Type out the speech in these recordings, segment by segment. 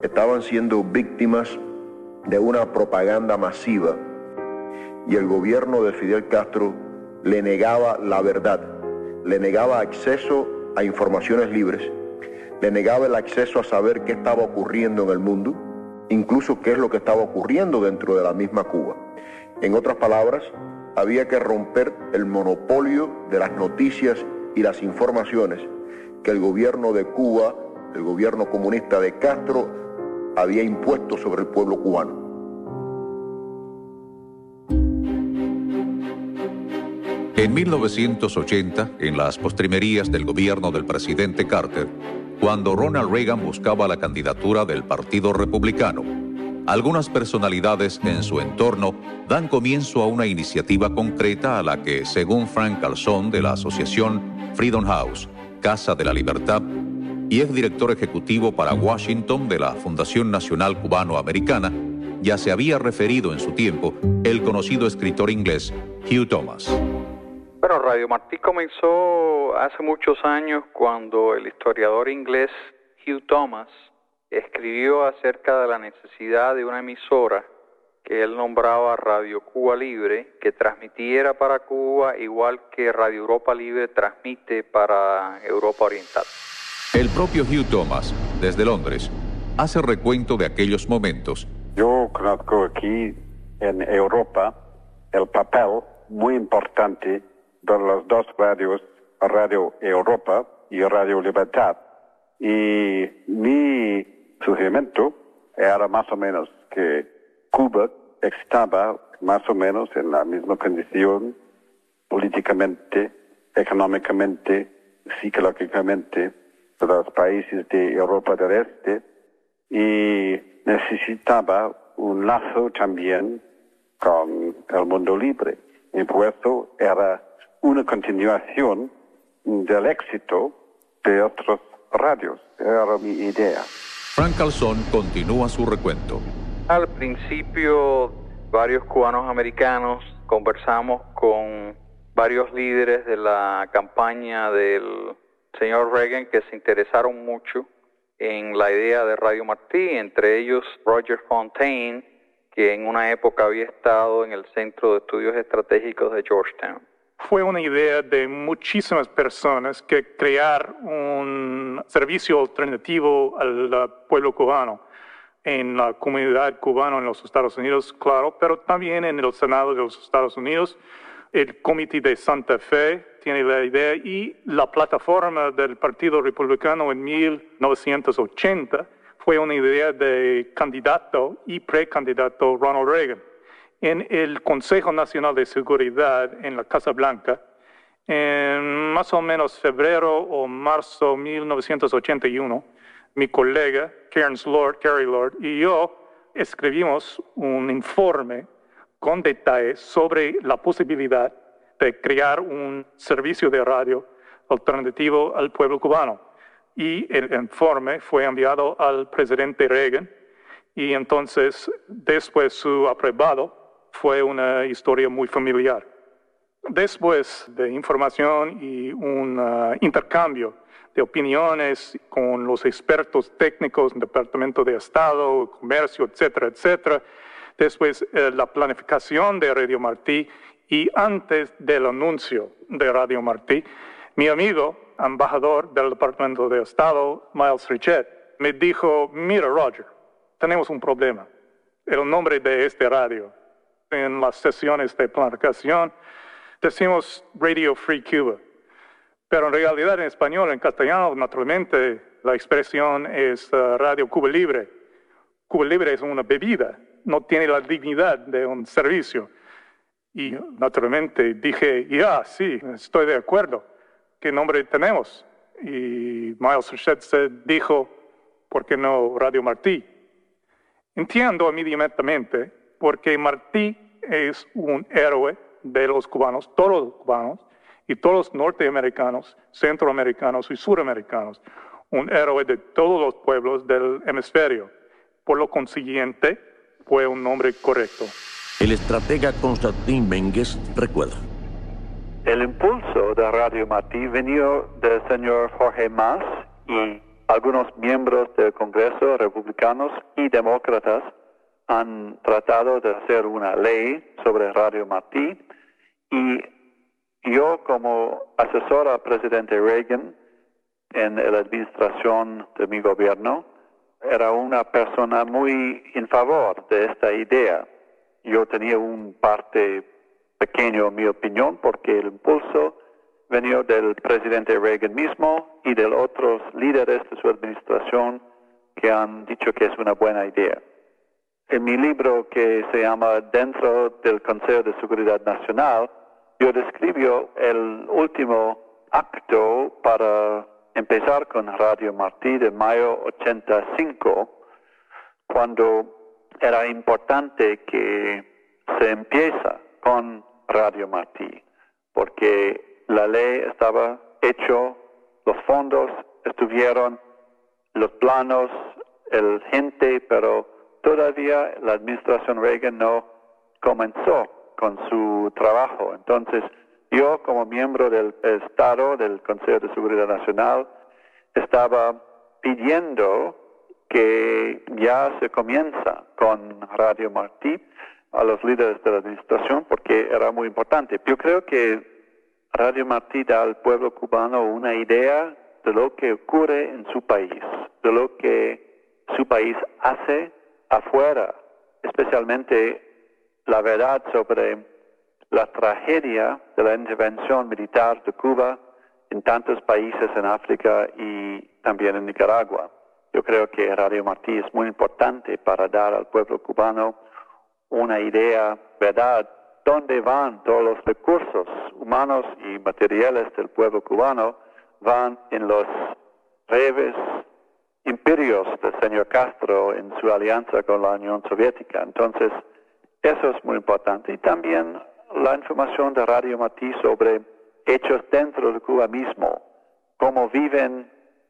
estaban siendo víctimas de una propaganda masiva y el gobierno de Fidel Castro le negaba la verdad, le negaba acceso a informaciones libres, le negaba el acceso a saber qué estaba ocurriendo en el mundo, incluso qué es lo que estaba ocurriendo dentro de la misma Cuba. En otras palabras, había que romper el monopolio de las noticias y las informaciones que el gobierno de Cuba, el gobierno comunista de Castro, había impuesto sobre el pueblo cubano. En 1980, en las postrimerías del gobierno del presidente Carter, cuando Ronald Reagan buscaba la candidatura del Partido Republicano, algunas personalidades en su entorno dan comienzo a una iniciativa concreta a la que, según Frank Calzón de la asociación Freedom House, Casa de la Libertad, y exdirector ejecutivo para Washington de la Fundación Nacional Cubano-Americana, ya se había referido en su tiempo el conocido escritor inglés Hugh Thomas. Bueno, Radio Martí comenzó hace muchos años cuando el historiador inglés Hugh Thomas escribió acerca de la necesidad de una emisora que él nombraba Radio Cuba Libre, que transmitiera para Cuba igual que Radio Europa Libre transmite para Europa Oriental. El propio Hugh Thomas, desde Londres, hace recuento de aquellos momentos. Yo conozco aquí en Europa el papel muy importante de las dos radios, Radio Europa y Radio Libertad. Y mi sugerimento era más o menos que Cuba estaba más o menos en la misma condición políticamente, económicamente, psicológicamente de los países de Europa del Este y necesitaba un lazo también con el mundo libre. Y por eso era una continuación del éxito de otros radios. Era mi idea. Frank Calzón continúa su recuento. Al principio, varios cubanos americanos conversamos con varios líderes de la campaña del señor Reagan que se interesaron mucho en la idea de Radio Martí, entre ellos Roger Fontaine, que en una época había estado en el Centro de Estudios Estratégicos de Georgetown. Fue una idea de muchísimas personas que crear un servicio alternativo al pueblo cubano, en la comunidad cubana en los Estados Unidos, claro, pero también en el Senado de los Estados Unidos. El Comité de Santa Fe tiene la idea y la plataforma del Partido Republicano en 1980 fue una idea de candidato y precandidato Ronald Reagan. En el Consejo Nacional de Seguridad en la Casa Blanca, en más o menos febrero o marzo de 1981, mi colega Carrie Lord y yo escribimos un informe con detalles sobre la posibilidad de crear un servicio de radio alternativo al pueblo cubano. Y el informe fue enviado al presidente Reagan y entonces, después su aprobado, fue una historia muy familiar. Después de información y un intercambio de opiniones con los expertos técnicos del Departamento de Estado, Comercio, etcétera, etcétera, después la planificación de Radio Martí y antes del anuncio de Radio Martí, mi amigo, embajador del Departamento de Estado, Miles Richet, me dijo, mira Roger, tenemos un problema. El nombre de este radio, en las sesiones de planificación, decimos Radio Free Cuba. Pero en realidad en español, en castellano, naturalmente, la expresión es Radio Cuba Libre. Cuba Libre es una bebida, no tiene la dignidad de un servicio. Y naturalmente dije, sí, estoy de acuerdo. ¿Qué nombre tenemos? Y Miles Richet dijo, ¿por qué no Radio Martí? Entiendo inmediatamente porque Martí es un héroe de los cubanos, todos los cubanos, y todos los norteamericanos, centroamericanos y suramericanos, un héroe de todos los pueblos del hemisferio. Por lo consiguiente, fue un nombre correcto. El estratega Constantín Mengues recuerda. El impulso de Radio Martí vino del señor Jorge Mas y algunos miembros del Congreso, republicanos y demócratas, han tratado de hacer una ley sobre Radio Martí, y yo, como asesor al presidente Reagan en la administración de mi gobierno, era una persona muy en favor de esta idea. Yo tenía un parte pequeño en mi opinión, porque el impulso venía del presidente Reagan mismo y de otros líderes de su administración que han dicho que es una buena idea. En mi libro, que se llama Dentro del Consejo de Seguridad Nacional, yo describo el último acto para empezar con Radio Martí de mayo 85, cuando era importante que se empieza con Radio Martí, porque la ley estaba hecha, los fondos estuvieron, los planos, el gente, pero todavía la administración Reagan no comenzó con su trabajo. Entonces, yo, como miembro del Estado, del Consejo de Seguridad Nacional, estaba pidiendo que ya se comienza con Radio Martí a los líderes de la administración, porque era muy importante. Yo creo que Radio Martí da al pueblo cubano una idea de lo que ocurre en su país, de lo que su país hace afuera, especialmente la verdad sobre la tragedia de la intervención militar de Cuba en tantos países en África y también en Nicaragua. Yo creo que Radio Martí es muy importante para dar al pueblo cubano una idea, verdad, dónde van todos los recursos humanos y materiales del pueblo cubano. Van en los breves imperios del señor Castro en su alianza con la Unión Soviética. Entonces, eso es muy importante. Y también la información de Radio Martí sobre hechos dentro de Cuba mismo, cómo viven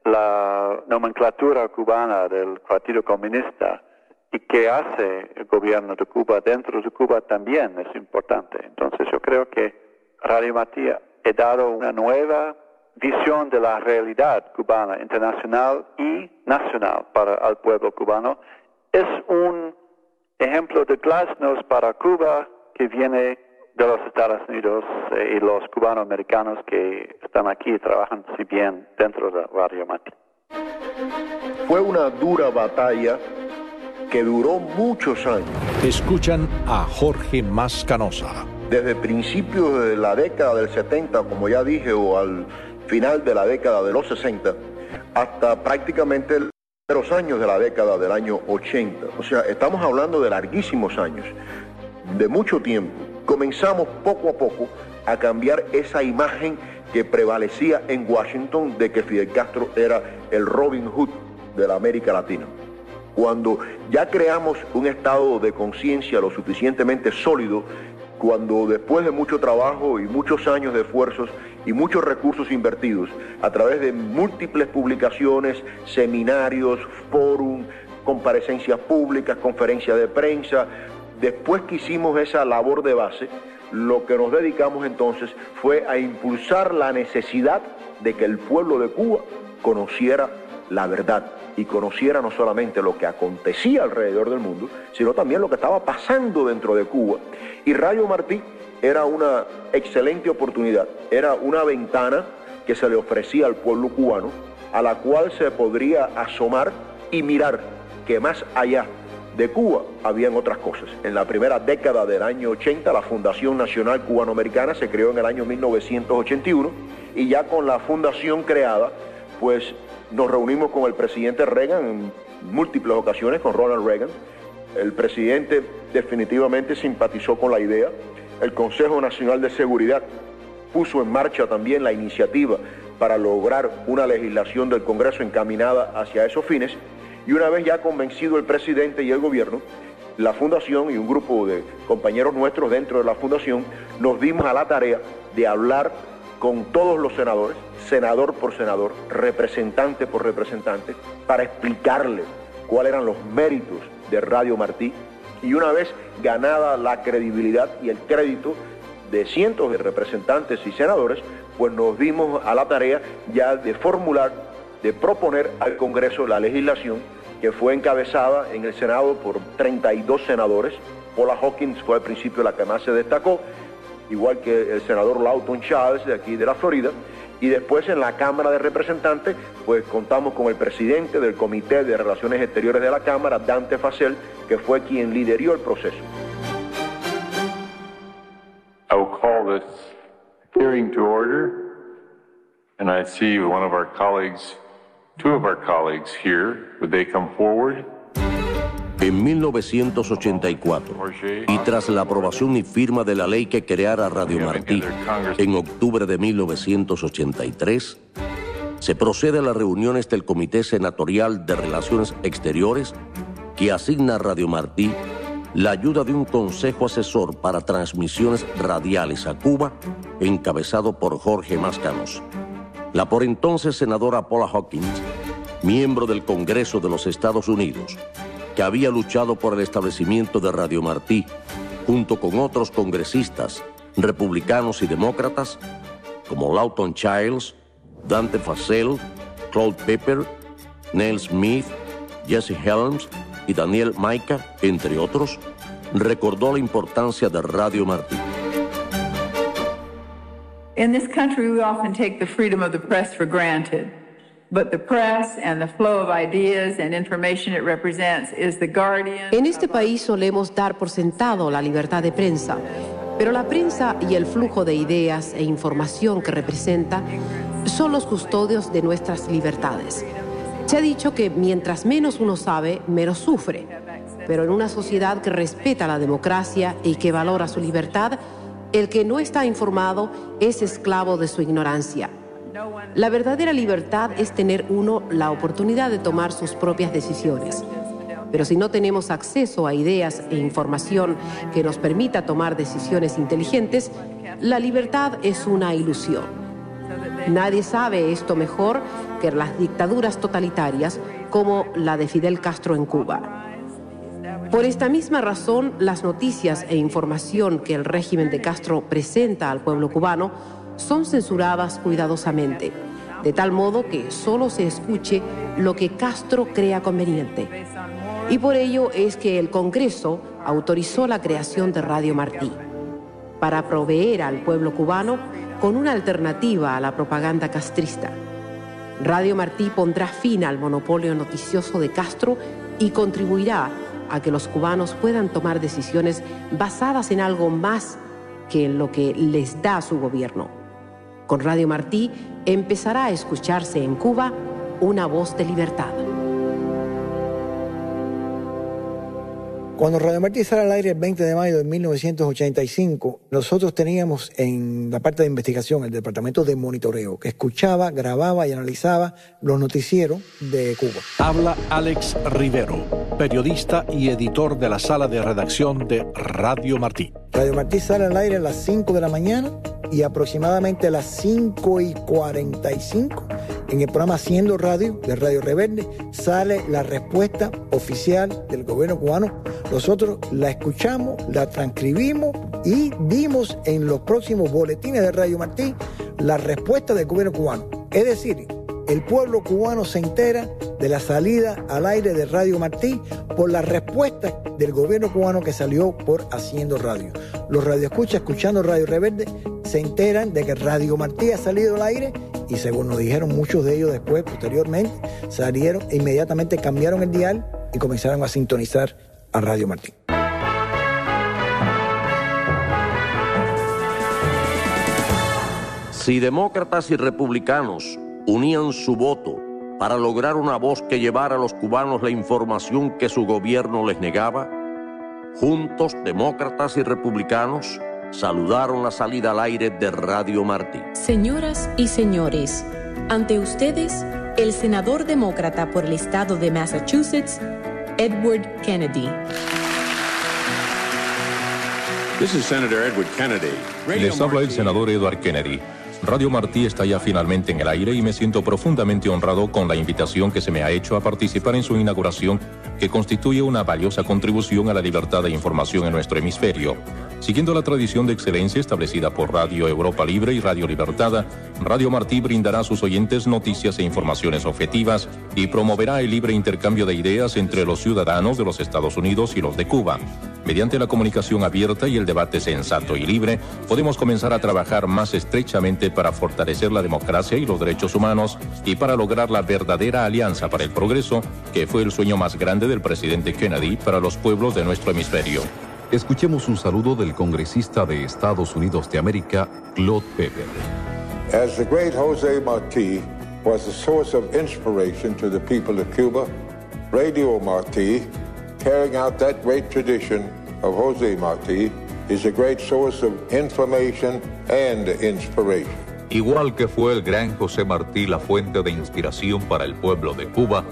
la nomenclatura cubana del Partido Comunista y qué hace el gobierno de Cuba dentro de Cuba también es importante. Entonces yo creo que Radio Martí ha dado una nueva visión de la realidad cubana, internacional y nacional para el pueblo cubano. Es un ejemplo de glasnost para Cuba que viene de los Estados Unidos y los cubanoamericanos que están aquí y trabajan si bien dentro de Radio Martí. Fue una dura batalla que duró muchos años. Escuchan a Jorge Mascanosa. Desde principios de la década del 70, como ya dije, o al final de la década de los 60, hasta prácticamente los años de la década del año 80. O sea, estamos hablando de larguísimos años, de mucho tiempo. Comenzamos poco a poco a cambiar esa imagen que prevalecía en Washington de que Fidel Castro era el Robin Hood de la América Latina. Cuando ya creamos un estado de conciencia lo suficientemente sólido, cuando después de mucho trabajo y muchos años de esfuerzos y muchos recursos invertidos a través de múltiples publicaciones, seminarios, fórum, comparecencias públicas, conferencias de prensa, después que hicimos esa labor de base, lo que nos dedicamos entonces fue a impulsar la necesidad de que el pueblo de Cuba conociera la verdad y conociera no solamente lo que acontecía alrededor del mundo, sino también lo que estaba pasando dentro de Cuba. Y Radio Martí era una excelente oportunidad, era una ventana que se le ofrecía al pueblo cubano, a la cual se podría asomar y mirar que más allá de Cuba habían otras cosas. En la primera década del año 80, la Fundación Nacional Cubanoamericana se creó en el año 1981 y ya con la fundación creada, pues nos reunimos con el presidente Reagan en múltiples ocasiones, con Ronald Reagan. El presidente definitivamente simpatizó con la idea. El Consejo Nacional de Seguridad puso en marcha también la iniciativa para lograr una legislación del Congreso encaminada hacia esos fines. Y una vez ya convencido el presidente y el gobierno, la fundación y un grupo de compañeros nuestros dentro de la fundación nos dimos a la tarea de hablar con todos los senadores, senador por senador, representante por representante, para explicarles cuáles eran los méritos de Radio Martí. Y una vez ganada la credibilidad y el crédito de cientos de representantes y senadores, pues nos dimos a la tarea ya de formular de proponer al Congreso la legislación que fue encabezada en el Senado por 32 senadores. Paula Hawkins fue al principio la que más se destacó, igual que el senador Lawton Chiles de aquí de la Florida, y después en la Cámara de Representantes pues contamos con el presidente del Comité de Relaciones Exteriores de la Cámara, Dante Fascell, que fue quien lideró el proceso. I will call this hearing to order, and I see one of our colleagues, two of our colleagues here. Would they come forward? En 1984, y tras la aprobación y firma de la ley que creara Radio Martí en octubre de 1983, se procede a las reuniones del Comité Senatorial de Relaciones Exteriores que asigna a Radio Martí la ayuda de un consejo asesor para transmisiones radiales a Cuba, encabezado por Jorge Mascanos. La por entonces senadora Paula Hawkins, miembro del Congreso de los Estados Unidos, que había luchado por el establecimiento de Radio Martí, junto con otros congresistas, republicanos y demócratas, como Lawton Chiles, Dante Fascell, Claude Pepper, Neil Smith, Jesse Helms y Daniel Maica, entre otros, recordó la importancia de Radio Martí. In this country, we often take the freedom of the press for granted. But the press and the flow of ideas and information it represents is the guardian. En este país solemos dar por sentado la libertad de prensa, pero la prensa y el flujo de ideas e información que representa son los custodios de nuestras libertades. Se ha dicho que mientras menos uno sabe, menos sufre. Pero en una sociedad que respeta la democracia y que valora su libertad, el que no está informado es esclavo de su ignorancia. La verdadera libertad es tener uno la oportunidad de tomar sus propias decisiones. Pero si no tenemos acceso a ideas e información que nos permita tomar decisiones inteligentes, la libertad es una ilusión. Nadie sabe esto mejor que las dictaduras totalitarias como la de Fidel Castro en Cuba. Por esta misma razón, las noticias e información que el régimen de Castro presenta al pueblo cubano son censuradas cuidadosamente, de tal modo que solo se escuche lo que Castro crea conveniente. Y por ello es que el Congreso autorizó la creación de Radio Martí, para proveer al pueblo cubano con una alternativa a la propaganda castrista. Radio Martí pondrá fin al monopolio noticioso de Castro y contribuirá a que los cubanos puedan tomar decisiones basadas en algo más que en lo que les da su gobierno. Con Radio Martí empezará a escucharse en Cuba una voz de libertad. Cuando Radio Martí sale al aire el 20 de mayo de 1985, nosotros teníamos en la parte de investigación el departamento de monitoreo, que escuchaba, grababa y analizaba los noticieros de Cuba. Habla Alex Rivero, periodista y editor de la sala de redacción de Radio Martí. Radio Martí sale al aire a las 5 de la mañana y aproximadamente a las 5:45 en el programa Haciendo Radio de Radio Rebelde sale la respuesta oficial del gobierno cubano. Nosotros la escuchamos, la transcribimos y dimos en los próximos boletines de Radio Martí la respuesta del gobierno cubano. Es decir, el pueblo cubano se entera de la salida al aire de Radio Martí por la respuesta del gobierno cubano que salió por Haciendo Radio. Los radioescuchas escuchando Radio Rebelde se enteran de que Radio Martí ha salido al aire y según nos dijeron muchos de ellos después, posteriormente, salieron e inmediatamente cambiaron el dial y comenzaron a sintonizar a Radio Martí. Si demócratas y republicanos unían su voto para lograr una voz que llevara a los cubanos la información que su gobierno les negaba, juntos, demócratas y republicanos saludaron la salida al aire de Radio Martí. Señoras y señores, ante ustedes, el senador demócrata por el estado de Massachusetts, Edward Kennedy. This is Senator Edward Kennedy. Les habla el senador Edward Kennedy. Radio Martí está ya finalmente en el aire y me siento profundamente honrado con la invitación que se me ha hecho a participar en su inauguración, que constituye una valiosa contribución a la libertad de información en nuestro hemisferio. Siguiendo la tradición de excelencia establecida por Radio Europa Libre y Radio Libertad, Radio Martí brindará a sus oyentes noticias e informaciones objetivas y promoverá el libre intercambio de ideas entre los ciudadanos de los Estados Unidos y los de Cuba. Mediante la comunicación abierta y el debate sensato y libre, podemos comenzar a trabajar más estrechamente para fortalecer la democracia y los derechos humanos y para lograr la verdadera alianza para el progreso, que fue el sueño más grande del presidente Kennedy para los pueblos de nuestro hemisferio. Escuchemos un saludo del congresista de Estados Unidos de América, Claude Pepper. As the great José Martí was a source of inspiration to the people of Cuba, Radio Martí, carrying out that great tradition of José Martí, is a great source of information and inspiration. Igual que fue el gran José Martí la fuente de inspiración para el pueblo de Cuba,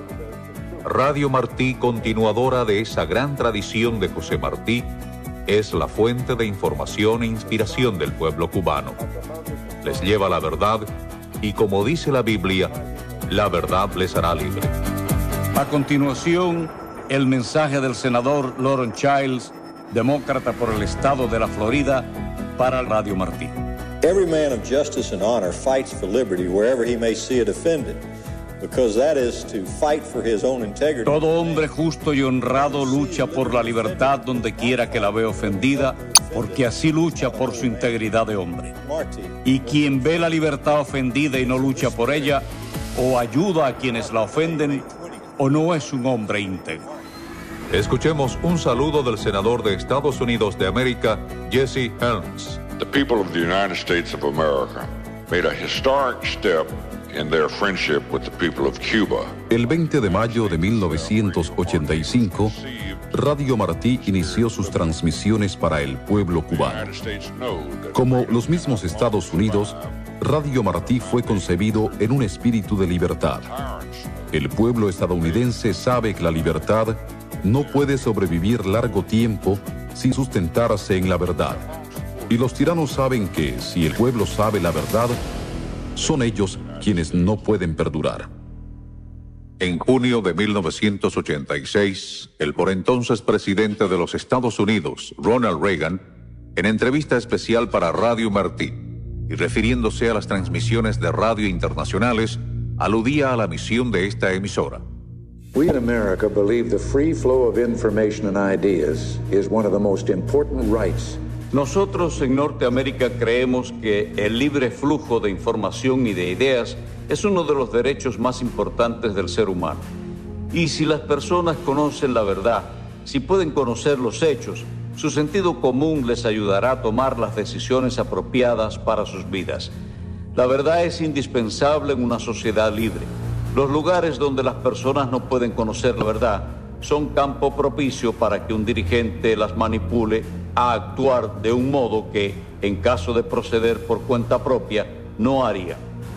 Radio Martí, continuadora de esa gran tradición de José Martí, es la fuente de información e inspiración del pueblo cubano. Les lleva la verdad y, como dice la Biblia, la verdad les hará libre. A continuación, el mensaje del senador Laurent Chiles, demócrata por el estado de la Florida, para Radio Martí. Every man of justice and honor fights for liberty wherever he may see it offended, because that is to fight for his own integrity. Todo hombre justo y honrado lucha por la libertad donde quiera que la vea ofendida, porque así lucha por su integridad de hombre. Y quien ve la libertad ofendida y no lucha por ella, o ayuda a quienes la ofenden, o no es un hombre íntegro. Escuchemos un saludo del senador de Estados Unidos de América, Jesse Helms. The people of the United States of America made a historic step in their friendship with the people of Cuba. El 20 de mayo de 1985, Radio Martí inició sus transmisiones para el pueblo cubano. Como los mismos Estados Unidos, Radio Martí fue concebido en un espíritu de libertad. El pueblo estadounidense sabe que la libertad no puede sobrevivir largo tiempo sin sustentarse en la verdad. Y los tiranos saben que, si el pueblo sabe la verdad, son ellos quienes no pueden perdurar. En junio de 1986, el por entonces presidente de los Estados Unidos, Ronald Reagan, en entrevista especial para Radio Martí, y refiriéndose a las transmisiones de radio internacionales, aludía a la misión de esta emisora. We in America believe the free flow of information and ideas is one of the most important rights. Nosotros en Norteamérica creemos que el libre flujo de información y de ideas es uno de los derechos más importantes del ser humano. Y si las personas conocen la verdad, si pueden conocer los hechos, su sentido común les ayudará a tomar las decisiones apropiadas para sus vidas. La verdad es indispensable en una sociedad libre. Los lugares donde las personas no pueden conocer la verdad son campo propicio para que un dirigente las manipule a actuar de un modo que, en caso de proceder por cuenta propia, no haría.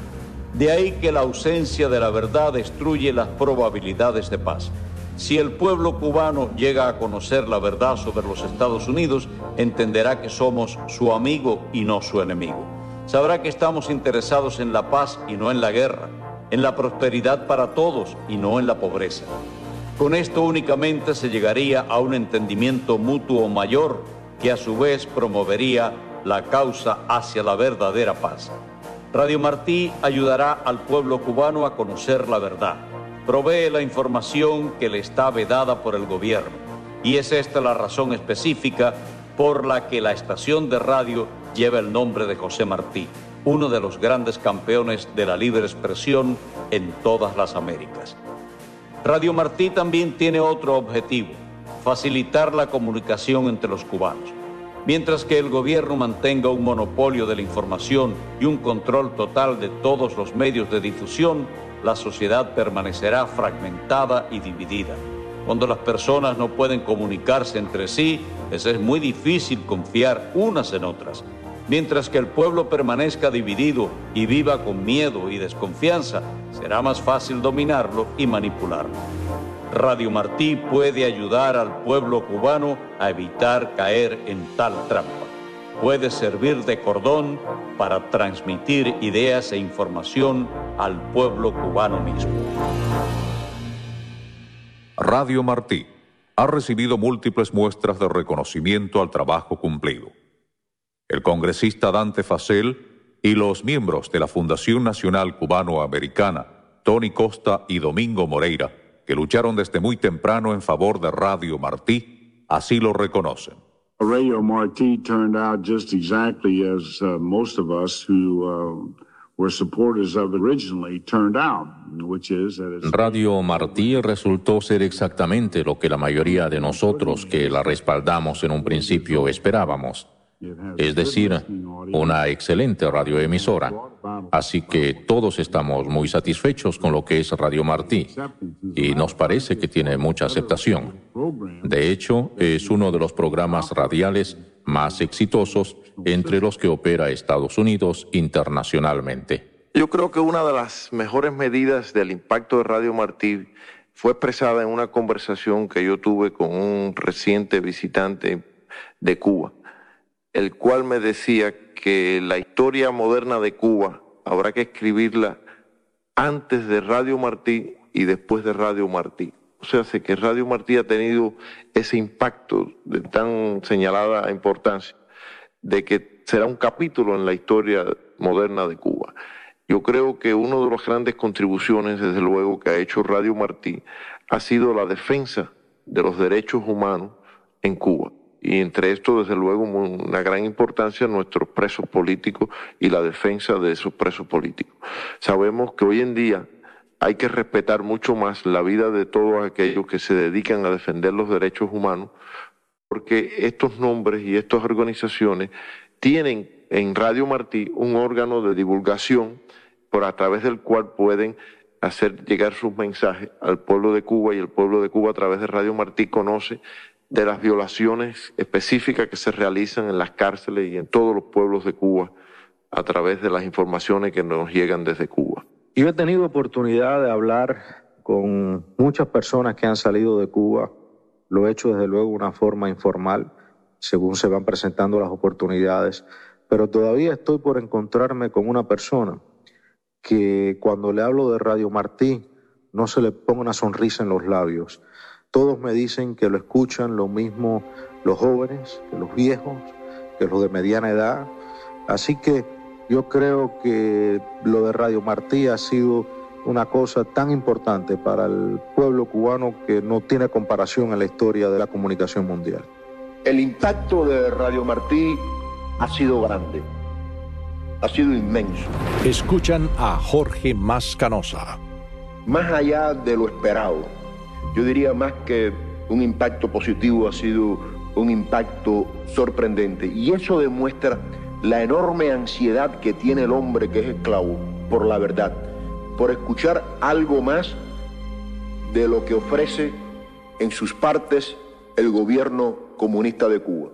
De ahí que la ausencia de la verdad destruye las probabilidades de paz. Si el pueblo cubano llega a conocer la verdad sobre los Estados Unidos, entenderá que somos su amigo y no su enemigo. Sabrá que estamos interesados en la paz y no en la guerra, en la prosperidad para todos y no en la pobreza. Con esto únicamente se llegaría a un entendimiento mutuo mayor que a su vez promovería la causa hacia la verdadera paz. Radio Martí ayudará al pueblo cubano a conocer la verdad. Provee la información que le está vedada por el gobierno. Y es esta la razón específica por la que la estación de radio lleva el nombre de José Martí, uno de los grandes campeones de la libre expresión en todas las Américas. Radio Martí también tiene otro objetivo: facilitar la comunicación entre los cubanos. Mientras que el gobierno mantenga un monopolio de la información y un control total de todos los medios de difusión, la sociedad permanecerá fragmentada y dividida. Cuando las personas no pueden comunicarse entre sí, les es muy difícil confiar unas en otras. Mientras que el pueblo permanezca dividido y viva con miedo y desconfianza, será más fácil dominarlo y manipularlo. Radio Martí puede ayudar al pueblo cubano a evitar caer en tal trampa. puede servir de cordón para transmitir ideas e información al pueblo cubano mismo. Radio Martí ha recibido múltiples muestras de reconocimiento al trabajo cumplido. El congresista Dante Fascell y los miembros de la Fundación Nacional Cubano-Americana, Tony Costa y Domingo Moreira, que lucharon desde muy temprano en favor de Radio Martí, así lo reconocen. Radio Martí turned out just exactly as most of us who were supporters of it originally turned out, which is that it's... Radio Martí resultó ser exactamente lo que la mayoría de nosotros que la respaldamos en un principio esperábamos. Es decir, una excelente radioemisora. Así que todos estamos muy satisfechos con lo que es Radio Martí y nos parece que tiene mucha aceptación. De hecho, es uno de los programas radiales más exitosos entre los que opera Estados Unidos internacionalmente. Yo creo que una de las mejores medidas del impacto de Radio Martí fue expresada en una conversación que yo tuve con un reciente visitante de Cuba, el cual me decía que la historia moderna de Cuba habrá que escribirla antes de Radio Martí y después de Radio Martí. O sea, que Radio Martí ha tenido ese impacto de tan señalada importancia de que será un capítulo en la historia moderna de Cuba. Yo creo que una de las grandes contribuciones, desde luego, que ha hecho Radio Martí ha sido la defensa de los derechos humanos en Cuba. Y entre esto, desde luego, una gran importancia nuestros presos políticos y la defensa de esos presos políticos. Sabemos que hoy en día hay que respetar mucho más la vida de todos aquellos que se dedican a defender los derechos humanos, porque estos nombres y estas organizaciones tienen en Radio Martí un órgano de divulgación a través del cual pueden hacer llegar sus mensajes al pueblo de Cuba, y el pueblo de Cuba a través de Radio Martí conoce de las violaciones específicas que se realizan en las cárceles y en todos los pueblos de Cuba a través de las informaciones que nos llegan desde Cuba. Yo he tenido oportunidad de hablar con muchas personas que han salido de Cuba. Lo he hecho desde luego de una forma informal, según se van presentando las oportunidades, pero todavía estoy por encontrarme con una persona que cuando le hablo de Radio Martí no se le pone una sonrisa en los labios. Todos me dicen que lo escuchan lo mismo los jóvenes, que los viejos, que los de mediana edad. Así que yo creo que lo de Radio Martí ha sido una cosa tan importante para el pueblo cubano que no tiene comparación en la historia de la comunicación mundial. El impacto de Radio Martí ha sido grande, ha sido inmenso. Escuchan a Jorge Mascanosa. Más allá de lo esperado, yo diría más que un impacto positivo, ha sido un impacto sorprendente. Y eso demuestra la enorme ansiedad que tiene el hombre que es esclavo por la verdad, por escuchar algo más de lo que ofrece en sus partes el gobierno comunista de Cuba.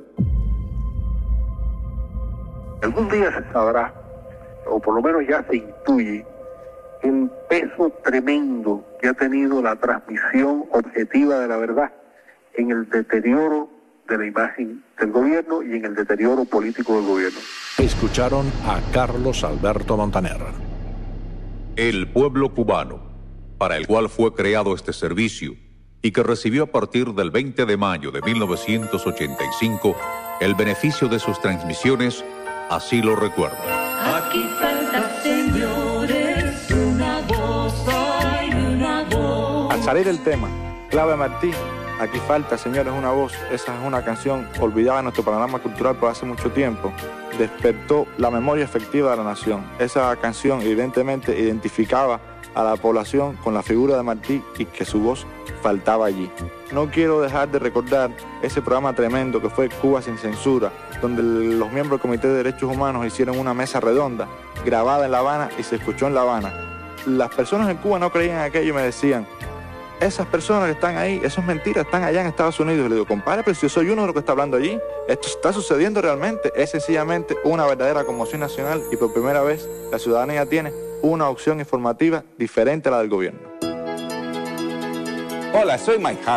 Algún día se sabrá, o por lo menos ya se intuye, el peso tremendo que ha tenido la transmisión objetiva de la verdad en el deterioro de la imagen del gobierno y en el deterioro político del gobierno. Escucharon a Carlos Alberto Montaner. El pueblo cubano, para el cual fue creado este servicio y que recibió a partir del 20 de mayo de 1985 el beneficio de sus transmisiones, así lo recuerda. Aquí falta, señores, una voz, hay una voz. Al salir el tema, Clave Martí, aquí falta, señores, una voz. Esa es una canción olvidada en nuestro panorama cultural por hace mucho tiempo. Despertó la memoria efectiva de la nación. Esa canción evidentemente identificaba a la población con la figura de Martí y que su voz faltaba allí. No quiero dejar de recordar ese programa tremendo que fue Cuba sin censura, donde los miembros del Comité de Derechos Humanos hicieron una mesa redonda, grabada en La Habana y se escuchó en La Habana. Las personas en Cuba no creían en aquello y me decían: esas personas que están ahí, eso es mentira, están allá en Estados Unidos. Y le digo: compadre, pero si yo soy uno de los que está hablando allí, esto está sucediendo realmente. Es sencillamente una verdadera conmoción nacional y por primera vez la ciudadanía tiene una opción informativa diferente a la del gobierno. Hola, soy Mike Hammer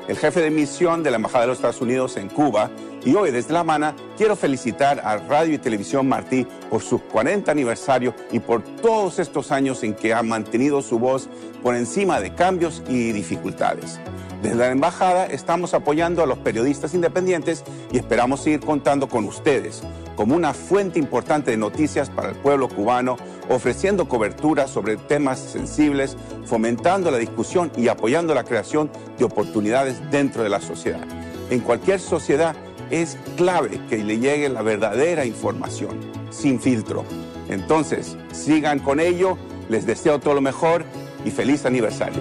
el jefe de misión de la Embajada de los Estados Unidos en Cuba, y hoy desde La Habana quiero felicitar a Radio y Televisión Martí por su 40 aniversario y por todos estos años en que ha mantenido su voz por encima de cambios y dificultades. Desde la Embajada estamos apoyando a los periodistas independientes y esperamos seguir contando con ustedes como una fuente importante de noticias para el pueblo cubano, ofreciendo cobertura sobre temas sensibles, fomentando la discusión y apoyando la creación de oportunidades dentro de la sociedad. En cualquier sociedad es clave que le llegue la verdadera información, sin filtro. Entonces, sigan con ello, les deseo todo lo mejor y feliz aniversario.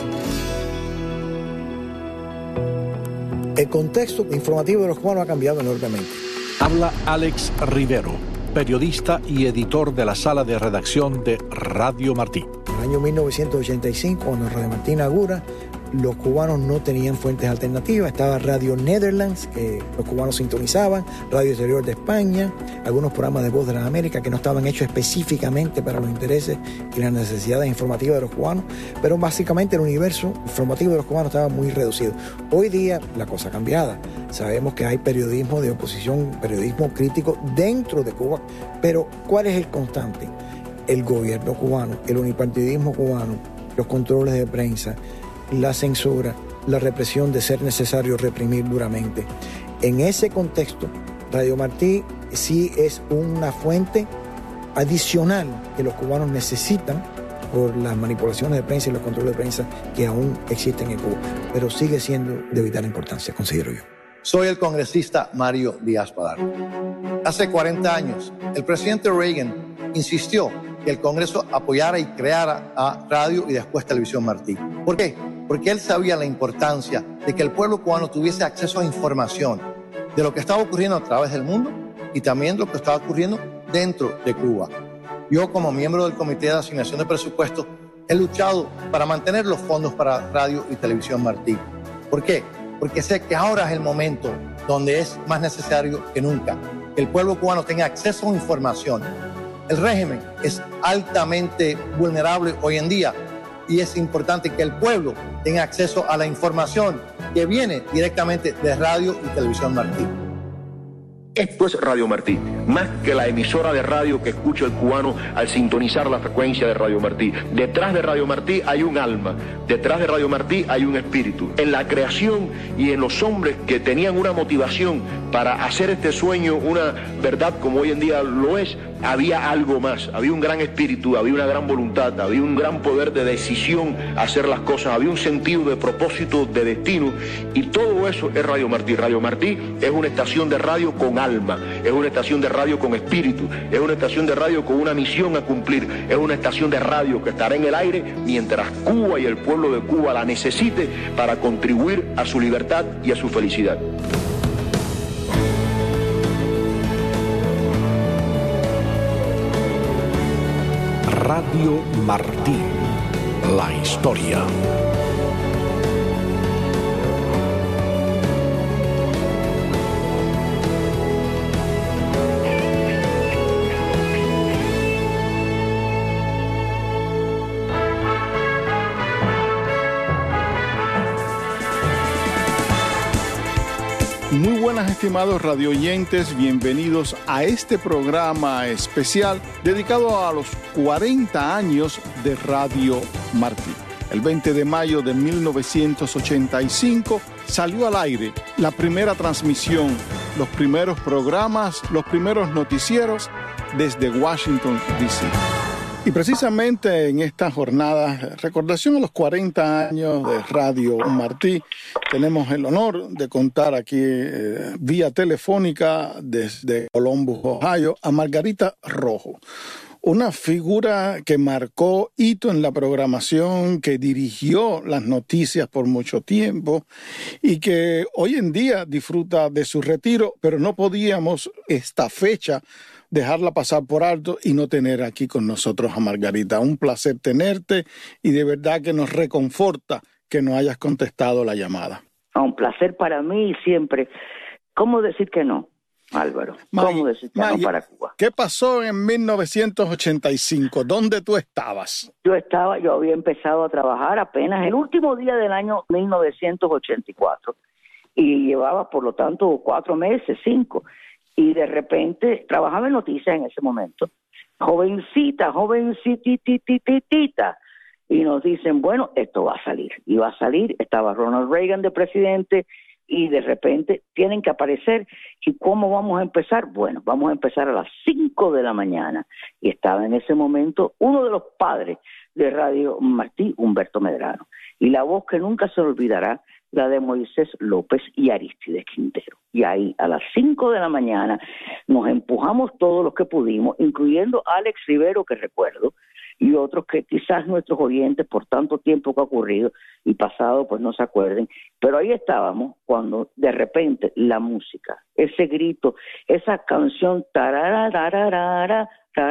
El contexto informativo de los cubanos ha cambiado enormemente. Habla Alex Rivero, periodista y editor de la sala de redacción de Radio Martí. En el año 1985, cuando Radio Martí inaugura, los cubanos no tenían fuentes alternativas. Estaba Radio Netherlands, que los cubanos sintonizaban, Radio Exterior de España, algunos programas de Voz de la América que no estaban hechos específicamente para los intereses y las necesidades informativas de los cubanos, pero básicamente el universo informativo de los cubanos estaba muy reducido. Hoy día la cosa ha cambiado. Sabemos que hay periodismo de oposición, periodismo crítico dentro de Cuba, pero ¿cuál es el constante? El gobierno cubano, el unipartidismo cubano, los controles de prensa, la censura, la represión de ser necesario reprimir duramente. En ese contexto, Radio Martí sí es una fuente adicional que los cubanos necesitan por las manipulaciones de prensa y los controles de prensa que aún existen en Cuba, pero sigue siendo de vital importancia, considero yo. Soy el congresista Mario Díaz Padar. Hace 40 años, el presidente Reagan insistió que el Congreso apoyara y creara a Radio y después Televisión Martí. ¿Por qué? Porque él sabía la importancia de que el pueblo cubano tuviese acceso a información de lo que estaba ocurriendo a través del mundo y también de lo que estaba ocurriendo dentro de Cuba. Yo, como miembro del Comité de Asignación de Presupuesto, he luchado para mantener los fondos para Radio y Televisión Martí. ¿Por qué? Porque sé que ahora es el momento donde es más necesario que nunca que el pueblo cubano tenga acceso a información. El régimen es altamente vulnerable hoy en día y es importante que el pueblo tenga acceso a la información que viene directamente de Radio y Televisión Martí. Esto es Radio Martí, más que la emisora de radio que escucha el cubano al sintonizar la frecuencia de Radio Martí. Detrás de Radio Martí hay un alma, detrás de Radio Martí hay un espíritu. En la creación y en los hombres que tenían una motivación para hacer este sueño una verdad como hoy en día lo es, había algo más, había un gran espíritu, había una gran voluntad, había un gran poder de decisión a hacer las cosas, había un sentido de propósito, de destino, y todo eso es Radio Martí. Radio Martí es una estación de radio con alma, es una estación de radio con espíritu, es una estación de radio con una misión a cumplir, es una estación de radio que estará en el aire mientras Cuba y el pueblo de Cuba la necesite para contribuir a su libertad y a su felicidad. Radio Martí, la historia. Muy buenas, estimados radioyentes, bienvenidos a este programa especial dedicado a los 40 años de Radio Martí. El 20 de mayo de 1985 salió al aire la primera transmisión, los primeros programas, los primeros noticieros desde Washington, D.C. Y precisamente en esta jornada, recordación a los 40 años de Radio Martí, tenemos el honor de contar aquí vía telefónica desde Columbus, Ohio, a Margarita Rojo. Una figura que marcó hito en la programación, que dirigió las noticias por mucho tiempo y que hoy en día disfruta de su retiro, pero no podíamos esta fecha dejarla pasar por alto y no tener aquí con nosotros a Margarita. Un placer tenerte y de verdad que nos reconforta que no hayas contestado la llamada. Un placer para mí siempre. ¿Cómo decir que no? Álvaro. ¿Cómo desecharon para Cuba? ¿Qué pasó en 1985? ¿Dónde tú estabas? Yo había empezado a trabajar apenas el último día del año 1984 y llevaba, por lo tanto, 4 meses, 5. Y de repente trabajaba en noticias en ese momento. Jovencitita. Y nos dicen, bueno, esto va a salir. Y va a salir, estaba Ronald Reagan de presidente, y de repente tienen que aparecer. ¿Y cómo vamos a empezar? Bueno, vamos a empezar a las 5 de la mañana. Y estaba en ese momento uno de los padres de Radio Martí, Humberto Medrano. Y la voz que nunca se olvidará, la de Moisés López y Aristides Quintero. Y ahí, a las 5 de la mañana, nos empujamos todos los que pudimos, incluyendo Alex Rivero, que recuerdo, y otros que quizás nuestros oyentes, por tanto tiempo que ha ocurrido y pasado, pues no se acuerden. Pero ahí estábamos cuando de repente la música, ese grito, esa canción, tarara,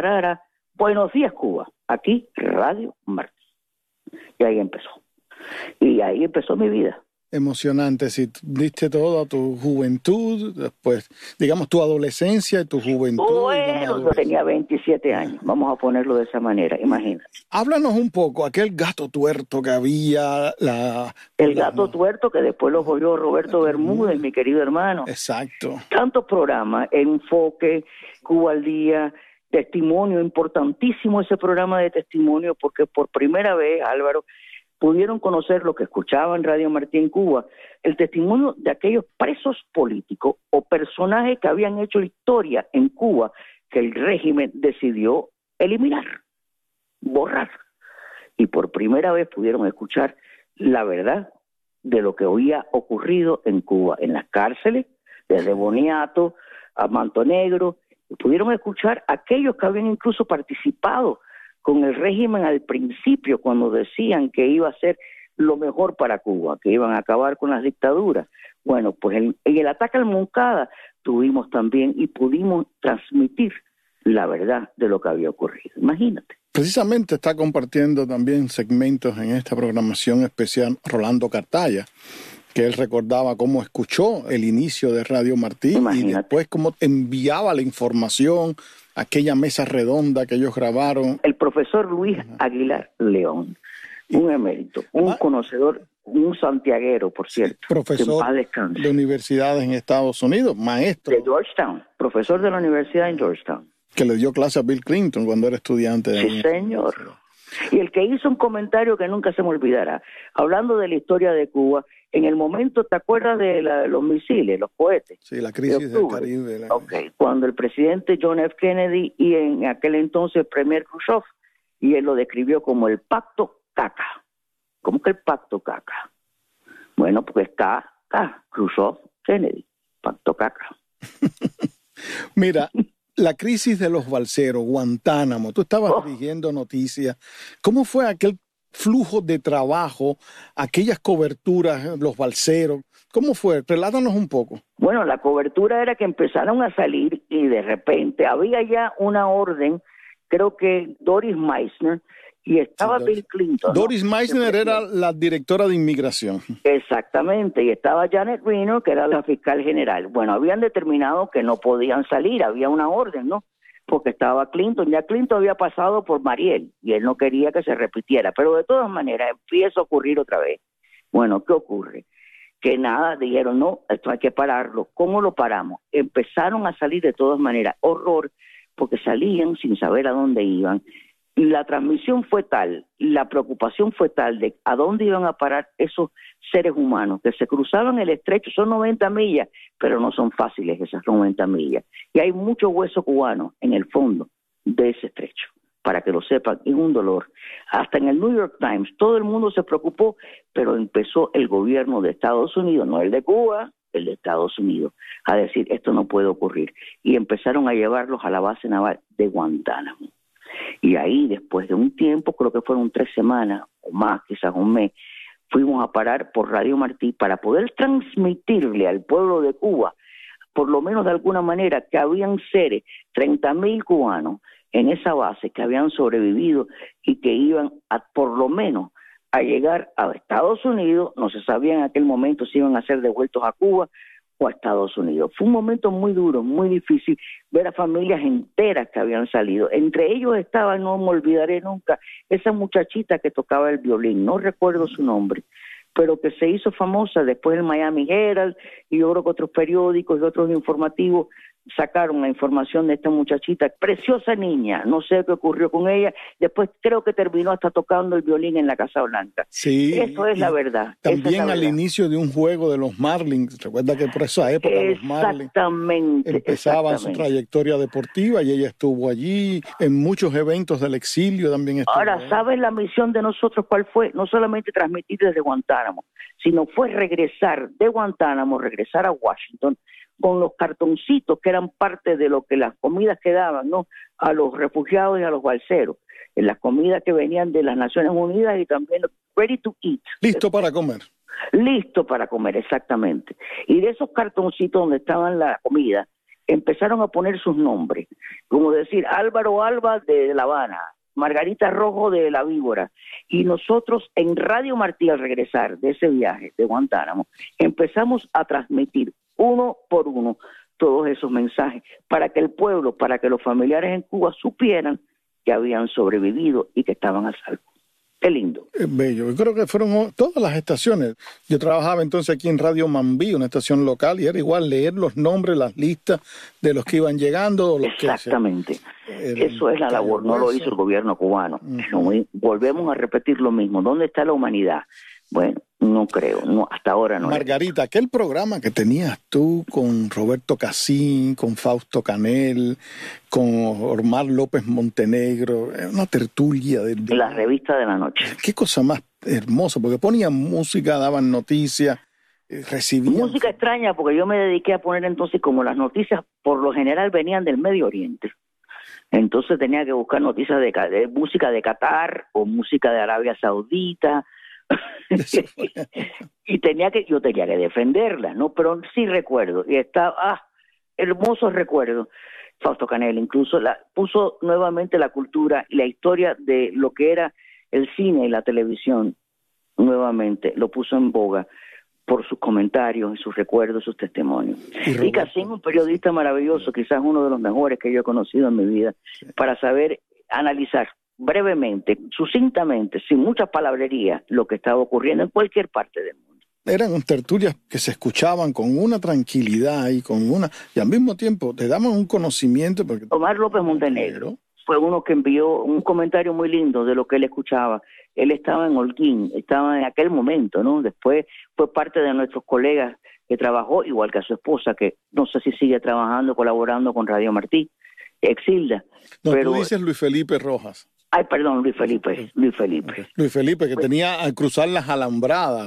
Buenos días, Cuba, aquí Radio Martí. Y ahí empezó. Y ahí empezó mi vida. Emocionante, si diste toda tu juventud, después, digamos, tu adolescencia y tu juventud. Bueno, yo tenía 27 años, vamos a ponerlo de esa manera, imagínate. Háblanos un poco, aquel gato tuerto que había, El gato tuerto que después lo oyó Roberto Bermúdez, mi querido hermano. Exacto. Tantos programas, Enfoque, Cuba al Día, Testimonio, importantísimo ese programa de testimonio, porque por primera vez, Álvaro, pudieron conocer lo que escuchaba en Radio Martí en Cuba, el testimonio de aquellos presos políticos o personajes que habían hecho historia en Cuba que el régimen decidió eliminar, borrar. Y por primera vez pudieron escuchar la verdad de lo que había ocurrido en Cuba, en las cárceles, desde Boniato a Manto Negro, y pudieron escuchar a aquellos que habían incluso participado con el régimen al principio, cuando decían que iba a ser lo mejor para Cuba, que iban a acabar con las dictaduras. Bueno, pues en el ataque al Moncada tuvimos también y pudimos transmitir la verdad de lo que había ocurrido. Imagínate. Precisamente está compartiendo también segmentos en esta programación especial Rolando Cartaya, que él recordaba cómo escuchó el inicio de Radio Martí. Imagínate. Y después cómo enviaba la información, aquella mesa redonda que ellos grabaron. El profesor Luis Aguilar León, un emérito, un conocedor, un santiaguero, por cierto. Profesor de universidades en Estados Unidos, maestro. De Georgetown, profesor de la universidad en Georgetown. Que le dio clase a Bill Clinton cuando era estudiante. Sí, señor. Y el que hizo un comentario que nunca se me olvidará, hablando de la historia de Cuba, en el momento, ¿te acuerdas de los misiles, los cohetes? Sí, la crisis del Caribe. Cuando el presidente John F. Kennedy y en aquel entonces el premier Khrushchev, y él lo describió como el pacto caca. ¿Cómo que el pacto caca? Bueno, pues K, Khrushchev, Kennedy, pacto caca. Mira, la crisis de los balseros, Guantánamo, tú estabas dirigiendo noticias. ¿Cómo fue aquel flujo de trabajo, aquellas coberturas, los balseros? ¿Cómo fue? Relátanos un poco. Bueno, la cobertura era que empezaron a salir y de repente había ya una orden, creo que Doris Meissner, y estaba Bill Clinton. Doris Meissner era la directora de inmigración. Exactamente, y estaba Janet Reno, que era la fiscal general. Bueno, habían determinado que no podían salir, había una orden, ¿no? Porque estaba Clinton, ya Clinton había pasado por Mariel, y él no quería que se repitiera, pero de todas maneras empieza a ocurrir otra vez. Bueno, ¿qué ocurre? Que nada, dijeron, no, esto hay que pararlo. ¿Cómo lo paramos? Empezaron a salir de todas maneras, horror, porque salían sin saber a dónde iban. La transmisión fue tal, la preocupación fue tal de a dónde iban a parar esos seres humanos que se cruzaban el estrecho. Son 90 millas, pero no son fáciles esas 90 millas. Y hay mucho hueso cubano en el fondo de ese estrecho, para que lo sepan, es un dolor. Hasta en el New York Times todo el mundo se preocupó, pero empezó el gobierno de Estados Unidos, no el de Cuba, el de Estados Unidos, a decir esto no puede ocurrir. Y empezaron a llevarlos a la base naval de Guantánamo. Y ahí, después de un tiempo, creo que fueron 3 semanas o más, quizás un mes, fuimos a parar por Radio Martí para poder transmitirle al pueblo de Cuba, por lo menos de alguna manera, que habían seres, 30,000 cubanos en esa base que habían sobrevivido y que iban a, por lo menos, a llegar a Estados Unidos. No se sabía en aquel momento si iban a ser devueltos a Cuba o a Estados Unidos. Fue un momento muy duro, muy difícil, ver a familias enteras que habían salido. Entre ellos estaba, no me olvidaré nunca, esa muchachita que tocaba el violín, no recuerdo su nombre, pero que se hizo famosa después del Miami Herald, y yo creo que otros periódicos y otros informativos sacaron la información de esta muchachita, preciosa niña, no sé qué ocurrió con ella, después creo que terminó hasta tocando el violín en la Casa Blanca. Sí, eso es la verdad. También al inicio de un juego de los Marlins, recuerda que por esa época los Marlins empezaban su trayectoria deportiva y ella estuvo allí, en muchos eventos del exilio también estuvo. Ahora, ¿sabes la misión de nosotros cuál fue? No solamente transmitir desde Guantánamo, sino fue regresar de Guantánamo, regresar a Washington, con los cartoncitos que eran parte de lo que las comidas que daban, ¿no?, a los refugiados y a los balseros, en las comidas que venían de las Naciones Unidas y también ready to eat. Listo para comer. Listo para comer, exactamente. Y de esos cartoncitos donde estaban la comida, empezaron a poner sus nombres, como decir Álvaro Alba de La Habana, Margarita Rojo de La Víbora, y nosotros en Radio Martí, al regresar de ese viaje de Guantánamo, empezamos a transmitir uno por uno todos esos mensajes para que el pueblo, para que los familiares en Cuba supieran que habían sobrevivido y que estaban a salvo. Qué lindo. Bello. Yo creo que fueron todas las estaciones. Yo trabajaba entonces aquí en Radio Mambí, una estación local, y era igual leer los nombres, las listas de los que iban llegando. Exactamente. Eso es la labor, no lo hizo el gobierno cubano. Volvemos a repetir lo mismo. ¿Dónde está la humanidad? Bueno, no creo, no, hasta ahora no. Margarita, aquel programa que tenías tú con Roberto Casín, con Fausto Canel, con Omar López Montenegro, una tertulia de la revista de la noche. Qué cosa más hermosa, porque ponían música, daban noticias, recibían... Música extraña, porque yo me dediqué a poner entonces, como las noticias por lo general venían del Medio Oriente, entonces tenía que buscar noticias de música de Qatar o música de Arabia Saudita, y yo tenía que defenderla, ¿no? Pero sí recuerdo, y estaba, hermosos recuerdos. Fausto Canel incluso puso nuevamente la cultura y la historia de lo que era el cine y la televisión, nuevamente lo puso en boga por sus comentarios y sus recuerdos, sus testimonios. Y Casín, un periodista maravilloso, quizás uno de los mejores que yo he conocido en mi vida, para saber analizar brevemente, sucintamente, sin mucha palabrería, lo que estaba ocurriendo en cualquier parte del mundo. Eran tertulias que se escuchaban con una tranquilidad y al mismo tiempo te daban un conocimiento. Porque Omar López Montenegro fue uno que envió un comentario muy lindo de lo que él escuchaba. Él estaba en Holguín, estaba en aquel momento, ¿no? Después fue parte de nuestros colegas que trabajó, igual que a su esposa, que no sé si sigue trabajando, colaborando con Radio Martí, Exilda. No, pero tú dices Luis Felipe Rojas. Ay, perdón, Luis Felipe. Luis Felipe, que tenía al cruzar las alambradas.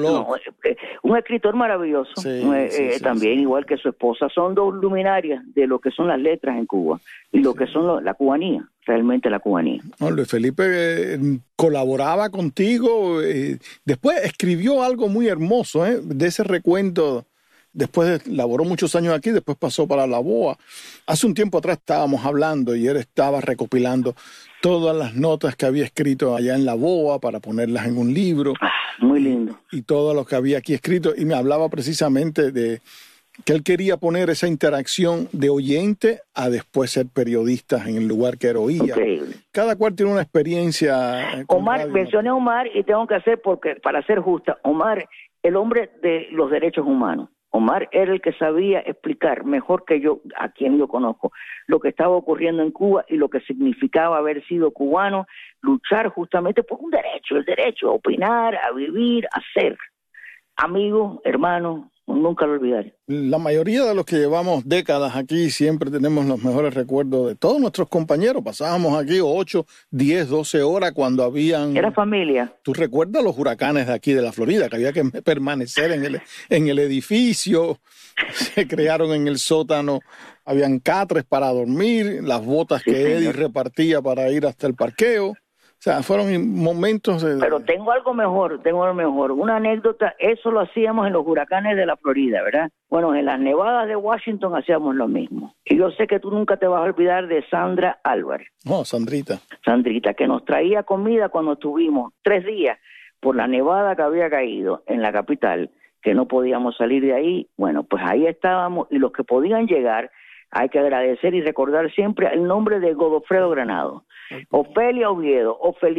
Un escritor maravilloso, también, igual que su esposa. Son dos luminarias de lo que son las letras en Cuba y lo que son la cubanía, realmente la cubanía. No, Luis Felipe colaboraba contigo. Después escribió algo muy hermoso, de ese recuento. Después laboró muchos años aquí, después pasó para la BOA. Hace un tiempo atrás estábamos hablando y él estaba recopilando todas las notas que había escrito allá en la BOA para ponerlas en un libro. Muy lindo. Y todo lo que había aquí escrito. Y me hablaba precisamente de que él quería poner esa interacción de oyente a después ser periodista en el lugar que él oía. Increíble. Cada cual tiene una experiencia. Omar, mencioné a Omar y tengo que hacer, porque para ser justa, Omar, el hombre de los derechos humanos. Omar era el que sabía explicar mejor que yo, a quien yo conozco, lo que estaba ocurriendo en Cuba y lo que significaba haber sido cubano, luchar justamente por un derecho, el derecho a opinar, a vivir, a ser. Amigo, hermano, nunca lo olvidaré. La mayoría de los que llevamos décadas aquí siempre tenemos los mejores recuerdos de todos nuestros compañeros. Pasábamos aquí 8, 10, 12 horas cuando habían... Era familia. ¿Tú recuerdas los huracanes de aquí de la Florida? Que había que permanecer en el edificio. Se crearon en el sótano. Habían catres para dormir, las botas que Eddie repartía para ir hasta el parqueo. O sea, fueron momentos... Pero tengo algo mejor. Una anécdota, eso lo hacíamos en los huracanes de la Florida, ¿verdad? Bueno, en las nevadas de Washington hacíamos lo mismo. Y yo sé que tú nunca te vas a olvidar de Sandra Álvarez. No, Sandrita. Sandrita, que nos traía comida cuando estuvimos 3 días por la nevada que había caído en la capital. que no podíamos salir de ahí. Bueno, pues ahí estábamos, y los que podían llegar, hay que agradecer y recordar siempre el nombre de Godofredo Granado, Ofelia Oviedo,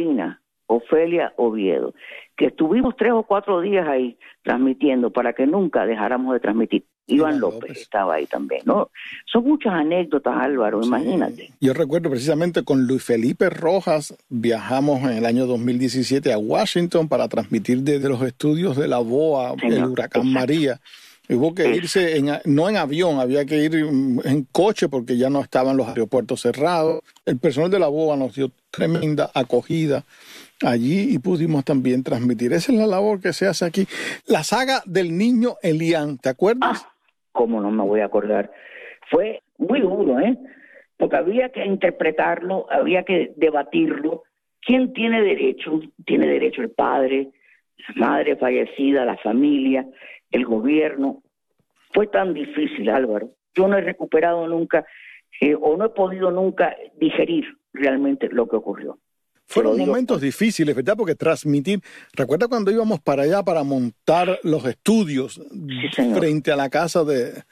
Ofelia Oviedo, que estuvimos 3 o 4 días ahí transmitiendo para que nunca dejáramos de transmitir. Iván López estaba ahí también, ¿no? Son muchas anécdotas, Álvaro, imagínate. Yo recuerdo precisamente con Luis Felipe Rojas, viajamos en el año 2017 a Washington para transmitir desde los estudios de la BOA, el huracán María. Hubo que irse, no en avión, había que ir en coche porque ya no estaban los aeropuertos cerrados. El personal de la BOA nos dio tremenda acogida allí y pudimos también transmitir. Esa es la labor que se hace aquí. La saga del niño Elián, ¿te acuerdas? ¿Cómo no me voy a acordar? Fue muy duro, porque había que interpretarlo, había que debatirlo. ¿Quién tiene derecho? Tiene derecho el padre, la madre fallecida, la familia, el gobierno. Fue tan difícil, Álvaro. Yo no he recuperado nunca, o no he podido nunca digerir realmente lo que ocurrió. Fueron momentos difíciles, ¿verdad? Porque transmitir... ¿Recuerda cuando íbamos para allá para montar los estudios frente a la casa de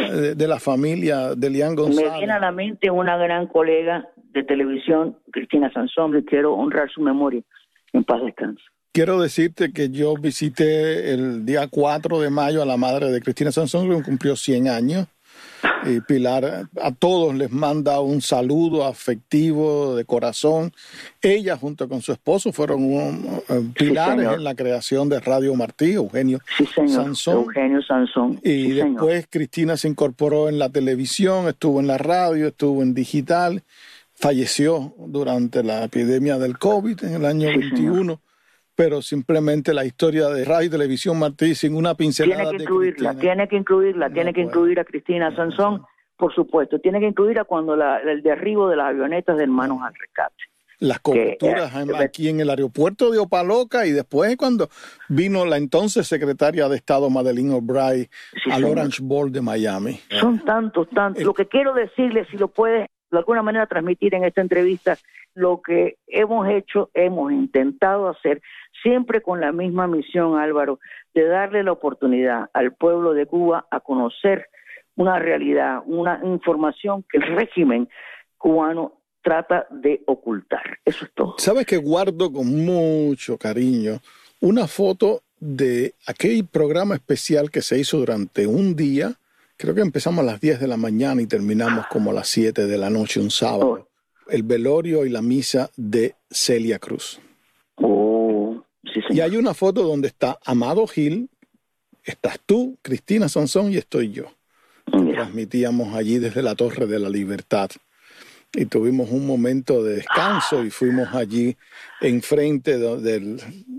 la familia de Elián González? Me viene a la mente una gran colega de televisión, Cristina Sansón, y quiero honrar su memoria. En paz descanse. Quiero decirte que yo visité el día 4 de mayo a la madre de Cristina Sansón, que cumplió 100 años. Y Pilar a todos les manda un saludo afectivo de corazón. Ella junto con su esposo fueron pilares en la creación de Radio Martí, Eugenio Sansón. Eugenio Sansón. Y después Cristina se incorporó en la televisión, estuvo en la radio, estuvo en digital, falleció durante la epidemia del COVID en el año 21. Pero simplemente la historia de Radio y Televisión Martí sin una pincelada tiene que incluir a Cristina Sansón, por supuesto, tiene que incluir a cuando el derribo de las avionetas de Hermanos al Rescate. Las coberturas aquí en el aeropuerto de Opaloca y después cuando vino la entonces secretaria de Estado Madeleine Albright al Orange Bowl de Miami. Son tantos. Lo que quiero decirle, si lo puedes de alguna manera transmitir en esta entrevista, lo que hemos hecho, hemos intentado hacer, siempre con la misma misión, Álvaro, de darle la oportunidad al pueblo de Cuba a conocer una realidad, una información que el régimen cubano trata de ocultar. Eso es todo. ¿Sabes que guardo con mucho cariño una foto de aquel programa especial que se hizo durante un día? Creo que empezamos a las 10 de la mañana y terminamos como a las 7 de la noche un sábado. El velorio y la misa de Celia Cruz. Sí, y hay una foto donde está Amado Gil, estás tú, Cristina Sansón y estoy yo. Transmitíamos allí desde la Torre de la Libertad. Y tuvimos un momento de descanso y fuimos allí enfrente donde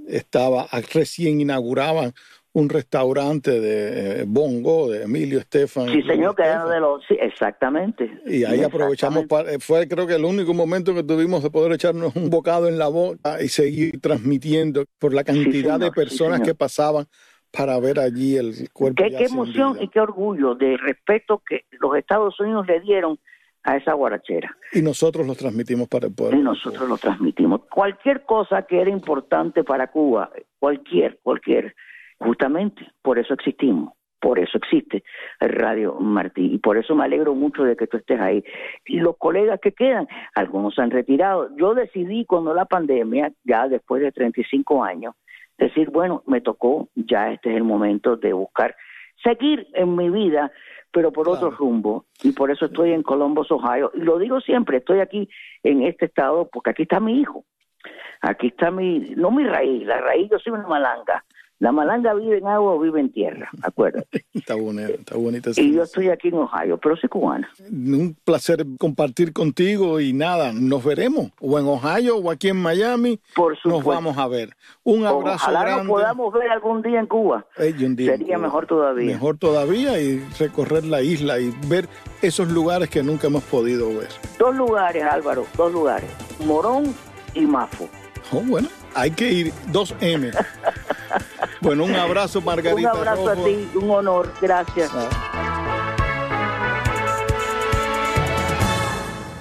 recién inauguraban un restaurante de Bongo, de Emilio Estefan. Sí, señor, que era sí, exactamente. Y ahí aprovechamos, fue creo que el único momento que tuvimos de poder echarnos un bocado en la boca y seguir transmitiendo por la cantidad de personas que pasaban para ver allí el cuerpo. Qué emoción y qué orgullo de respeto que los Estados Unidos le dieron a esa guarachera. Y nosotros los transmitimos para el pueblo. Y nosotros lo transmitimos. Cualquier cosa que era importante para Cuba, cualquier, justamente por eso existimos, por eso existe el Radio Martí, y por eso me alegro mucho de que tú estés ahí. Y los colegas que quedan, algunos se han retirado. Yo decidí cuando la pandemia, ya después de 35 años, decir, bueno, me tocó, ya este es el momento de buscar, seguir en mi vida, pero por otro rumbo, y por eso estoy en Columbus, Ohio, y lo digo siempre, estoy aquí en este estado porque aquí está mi hijo, aquí está no mi raíz, la raíz, yo soy una malanga. La malanga vive en agua o vive en tierra, acuérdate. Está bonita. Y yo estoy aquí en Ohio, pero soy cubana. Un placer compartir contigo y nada, nos veremos, o en Ohio o aquí en Miami. Por supuesto. Nos vamos a ver. Un abrazo grande. Ojalá nos podamos ver algún día en Cuba. Sería mejor todavía. Mejor todavía y recorrer la isla y ver esos lugares que nunca hemos podido ver. 2 lugares, Álvaro, 2 lugares. Morón y Mafo. Oh, bueno, hay que ir 2M. Bueno, un abrazo, Margarita. Un abrazo Rojo. a ti, un honor, gracias.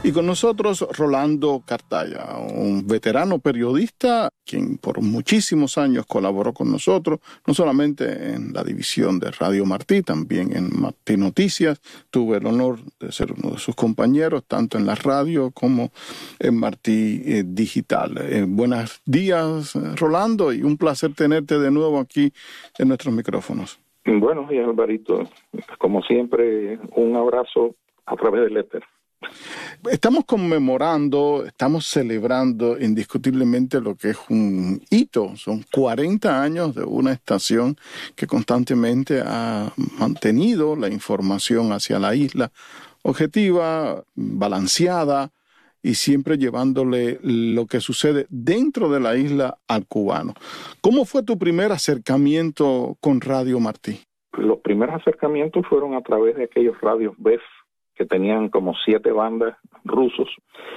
Y con nosotros Rolando Cartaya, un veterano periodista quien por muchísimos años colaboró con nosotros, no solamente en la división de Radio Martí, también en Martí Noticias. Tuve el honor de ser uno de sus compañeros, tanto en la radio como en Martí Digital. Buenos días, Rolando, y un placer tenerte de nuevo aquí en nuestros micrófonos. Buenos días, Alvarito. Como siempre, un abrazo a través del éter. Estamos conmemorando, estamos celebrando indiscutiblemente lo que es un hito. Son 40 años de una estación que constantemente ha mantenido la información hacia la isla objetiva, balanceada y siempre llevándole lo que sucede dentro de la isla al cubano. ¿Cómo fue tu primer acercamiento con Radio Martí? Los primeros acercamientos fueron a través de aquellos radios BEF que tenían como 7 bandas rusos,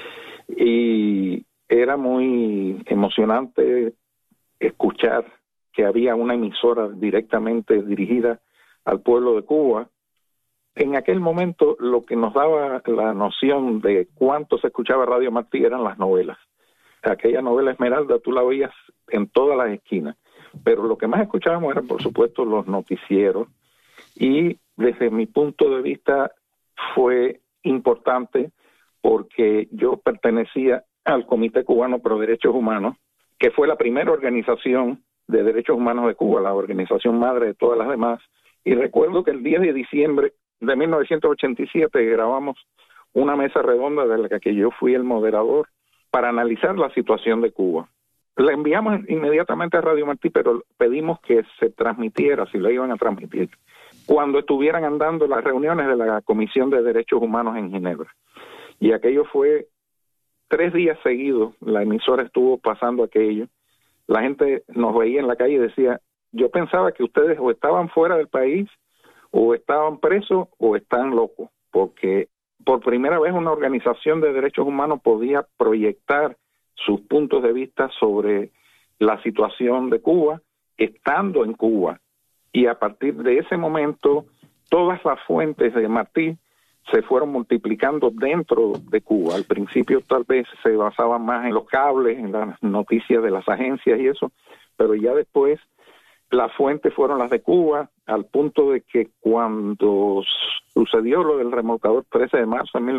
y era muy emocionante escuchar que había una emisora directamente dirigida al pueblo de Cuba. En aquel momento lo que nos daba la noción de cuánto se escuchaba Radio Martí eran las novelas. Aquella novela Esmeralda tú la veías en todas las esquinas, pero lo que más escuchábamos eran, por supuesto, los noticieros, y desde mi punto de vista fue importante porque yo pertenecía al Comité Cubano Pro Derechos Humanos, que fue la primera organización de derechos humanos de Cuba, la organización madre de todas las demás, y recuerdo que el 10 de diciembre de 1987 grabamos una mesa redonda de la que yo fui el moderador para analizar la situación de Cuba. La enviamos inmediatamente a Radio Martí, pero pedimos que se transmitiera, si la iban a transmitir, cuando estuvieran andando las reuniones de la Comisión de Derechos Humanos en Ginebra. Y aquello fue 3 días seguidos, la emisora estuvo pasando aquello. La gente nos veía en la calle y decía, yo pensaba que ustedes o estaban fuera del país, o estaban presos, o están locos, porque por primera vez una organización de derechos humanos podía proyectar sus puntos de vista sobre la situación de Cuba, estando en Cuba. Y a partir de ese momento, todas las fuentes de Martí se fueron multiplicando dentro de Cuba. Al principio tal vez se basaban más en los cables, en las noticias de las agencias y eso, pero ya después las fuentes fueron las de Cuba, al punto de que cuando sucedió lo del remolcador 13 de marzo de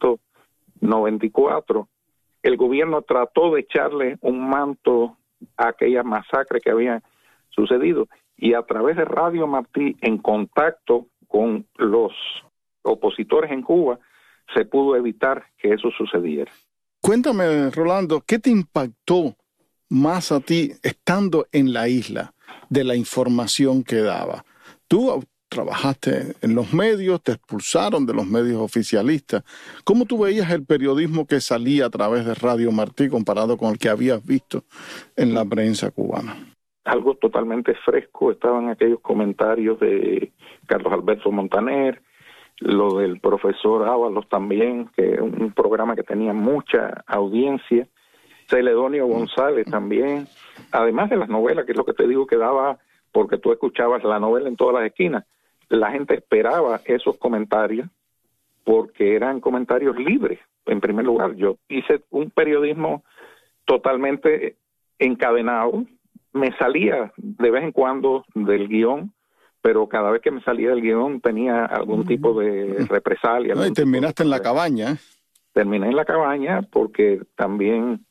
1994, el gobierno trató de echarle un manto a aquella masacre que había sucedido, y a través de Radio Martí, en contacto con los opositores en Cuba, se pudo evitar que eso sucediera. Cuéntame, Rolando, ¿qué te impactó más a ti estando en la isla de la información que daba? Tú trabajaste en los medios, te expulsaron de los medios oficialistas. ¿Cómo tú veías el periodismo que salía a través de Radio Martí comparado con el que habías visto en la prensa cubana? Algo totalmente fresco. Estaban aquellos comentarios de Carlos Alberto Montaner, lo del profesor Ábalos también, que es un programa que tenía mucha audiencia, Celedonio González también, además de las novelas, que es lo que te digo que daba, porque tú escuchabas la novela en todas las esquinas. La gente esperaba esos comentarios porque eran comentarios libres. En primer lugar, yo hice un periodismo totalmente encadenado. Me salía de vez en cuando del guión, pero cada vez que me salía del guión tenía algún tipo de represalia. No, y terminaste en la cabaña. Terminé en la cabaña porque también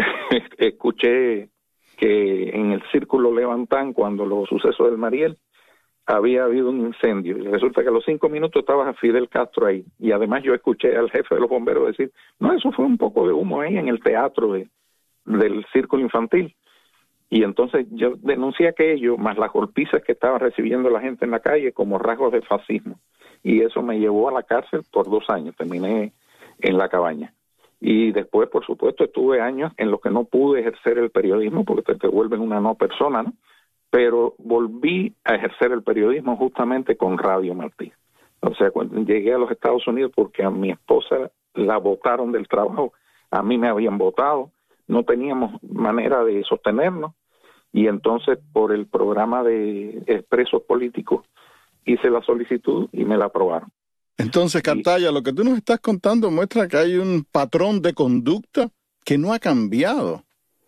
escuché que en el Círculo Levantán, cuando los sucesos del Mariel, había habido un incendio. Y resulta que a los 5 minutos estaba Fidel Castro ahí. Y además yo escuché al jefe de los bomberos decir, no, eso fue un poco de humo ahí en el teatro del Círculo Infantil. Y entonces yo denuncié aquello, más las golpizas que estaba recibiendo la gente en la calle como rasgos de fascismo. Y eso me llevó a la cárcel por 2 años. Terminé en la cabaña. Y después, por supuesto, estuve años en los que no pude ejercer el periodismo porque te vuelven una no persona, ¿no? Pero volví a ejercer el periodismo justamente con Radio Martí. O sea, cuando llegué a los Estados Unidos, porque a mi esposa la botaron del trabajo, a mí me habían botado, no teníamos manera de sostenernos, y entonces por el programa de expresos políticos hice la solicitud y me la aprobaron. Entonces, Cartaya, lo que tú nos estás contando muestra que hay un patrón de conducta que no ha cambiado.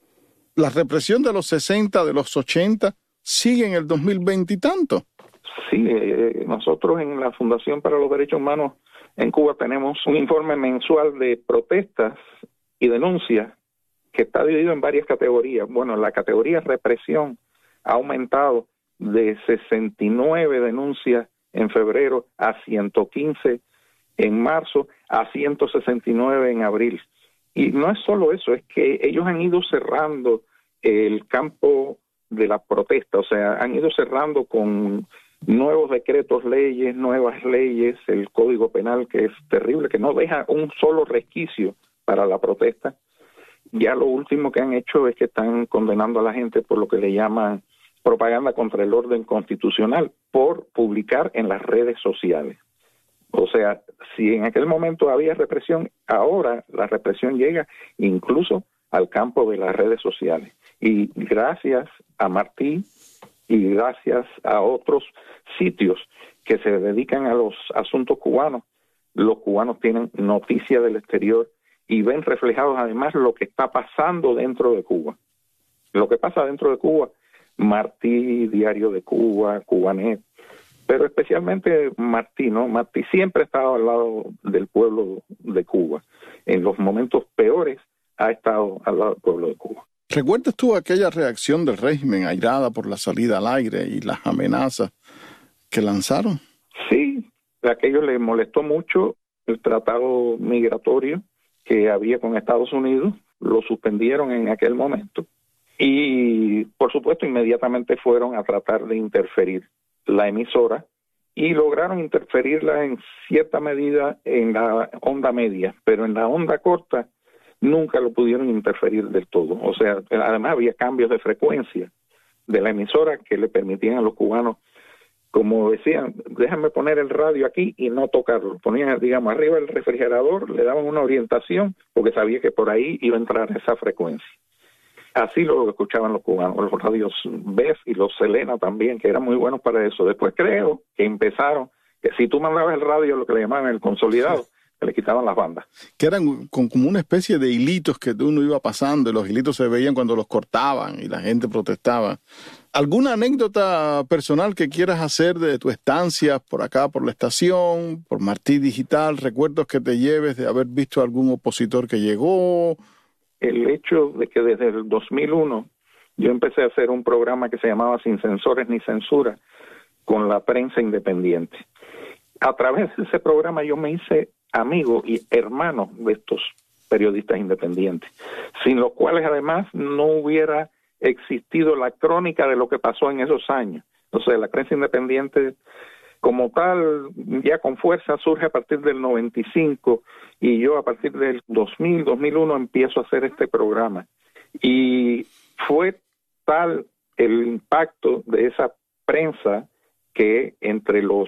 La represión de los 60, de los 80, sigue en el 2020 y tanto. Sí, nosotros en la Fundación para los Derechos Humanos en Cuba tenemos un informe mensual de protestas y denuncias que está dividido en varias categorías. Bueno, la categoría represión ha aumentado de 69 denuncias en febrero a 115 en marzo, a 169 en abril. Y no es solo eso, es que ellos han ido cerrando el campo de la protesta, o sea, han ido cerrando con nuevos decretos, leyes, nuevas leyes, el Código Penal, que es terrible, que no deja un solo resquicio para la protesta. Ya lo último que han hecho es que están condenando a la gente por lo que le llaman propaganda contra el orden constitucional, por publicar en las redes sociales. O sea, si en aquel momento había represión, ahora la represión llega incluso al campo de las redes sociales. Y gracias a Martí y gracias a otros sitios que se dedican a los asuntos cubanos, los cubanos tienen noticia del exterior y ven reflejados además lo que está pasando dentro de Cuba. Lo que pasa dentro de Cuba, Martí, Diario de Cuba, Cubanet, pero especialmente Martí, ¿no? Martí siempre ha estado al lado del pueblo de Cuba. En los momentos peores ha estado al lado del pueblo de Cuba. ¿Recuerdas tú aquella reacción del régimen airada por la salida al aire y las amenazas que lanzaron? Sí, a aquello les molestó mucho el tratado migratorio que había con Estados Unidos, lo suspendieron en aquel momento y, por supuesto, inmediatamente fueron a tratar de interferir la emisora y lograron interferirla en cierta medida en la onda media, pero en la onda corta nunca lo pudieron interferir del todo. O sea, además había cambios de frecuencia de la emisora que le permitían a los cubanos, como decían, déjame poner el radio aquí y no tocarlo. Ponían, digamos, arriba del refrigerador, le daban una orientación porque sabía que por ahí iba a entrar esa frecuencia. Así lo escuchaban los cubanos, los radios BEF y los Selena también, que eran muy buenos para eso. Después creo que empezaron, que si tú mandabas el radio, lo que le llamaban el consolidado, que le quitaban las bandas. Que eran como una especie de hilitos que uno iba pasando, y los hilitos se veían cuando los cortaban y la gente protestaba. ¿Alguna anécdota personal que quieras hacer de tu estancia por acá, por la estación, por Martí Digital? ¿Recuerdos que te lleves de haber visto algún opositor que llegó? El hecho de que desde el 2001 yo empecé a hacer un programa que se llamaba Sin Censores ni Censura con la prensa independiente. A través de ese programa yo me hice amigo y hermano de estos periodistas independientes, sin los cuales además no hubiera existido la crónica de lo que pasó en esos años. O sea, la prensa independiente como tal, ya con fuerza, surge a partir del 95 y yo a partir del 2000, 2001 empiezo a hacer este programa. Y fue tal el impacto de esa prensa que entre los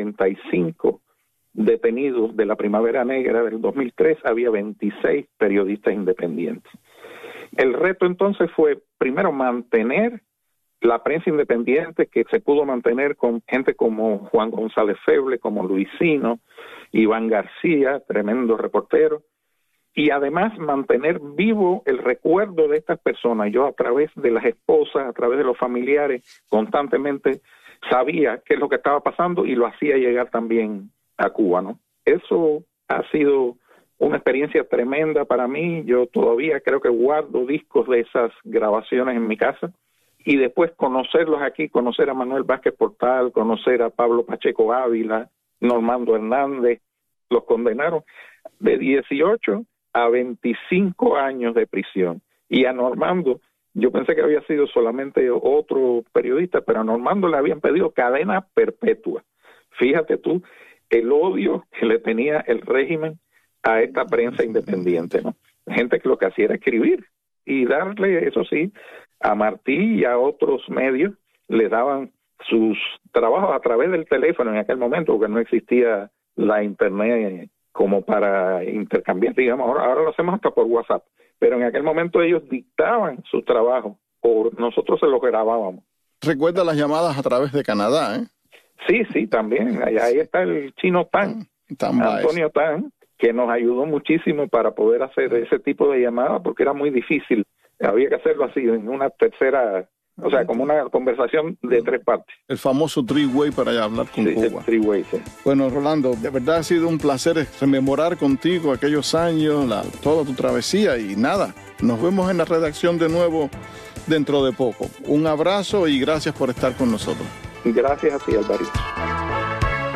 75 detenidos de la Primavera Negra del 2003 había 26 periodistas independientes. El reto entonces fue primero mantener la prensa independiente, que se pudo mantener con gente como Juan González Feble, como Luisino, Iván García, tremendo reportero, y además mantener vivo el recuerdo de estas personas. Yo a través de las esposas, a través de los familiares, constantemente sabía qué es lo que estaba pasando y lo hacía llegar también a Cuba, ¿no? Eso ha sido una experiencia tremenda para mí. Yo todavía creo que guardo discos de esas grabaciones en mi casa. Y después conocerlos aquí, conocer a Manuel Vázquez Portal, conocer a Pablo Pacheco Ávila, Normando Hernández, los condenaron de 18 a 25 años de prisión. Y a Normando, yo pensé que había sido solamente otro periodista, pero a Normando le habían pedido cadena perpetua. Fíjate tú, el odio que le tenía el régimen a esta prensa independiente, ¿no? Gente que lo que hacía era escribir y darle, eso sí, a Martí y a otros medios le daban sus trabajos a través del teléfono en aquel momento, porque no existía la internet como para intercambiar, digamos, ahora lo hacemos hasta por WhatsApp, pero en aquel momento ellos dictaban sus trabajos o nosotros se los grabábamos. Recuerda las llamadas a través de Canadá, ¿eh? Sí, también, ahí está el Chino Tan, Antonio Tan, que nos ayudó muchísimo para poder hacer ese tipo de llamadas, porque era muy difícil. Había que hacerlo así, en una tercera, o sea, como una conversación de 3 partes. El famoso three-way para hablar con Cuba. El three-way, sí. Bueno, Rolando, de verdad ha sido un placer rememorar contigo aquellos años, toda tu travesía y nada. Nos vemos en la redacción de nuevo dentro de poco. Un abrazo y gracias por estar con nosotros. Gracias a ti, Alvarito.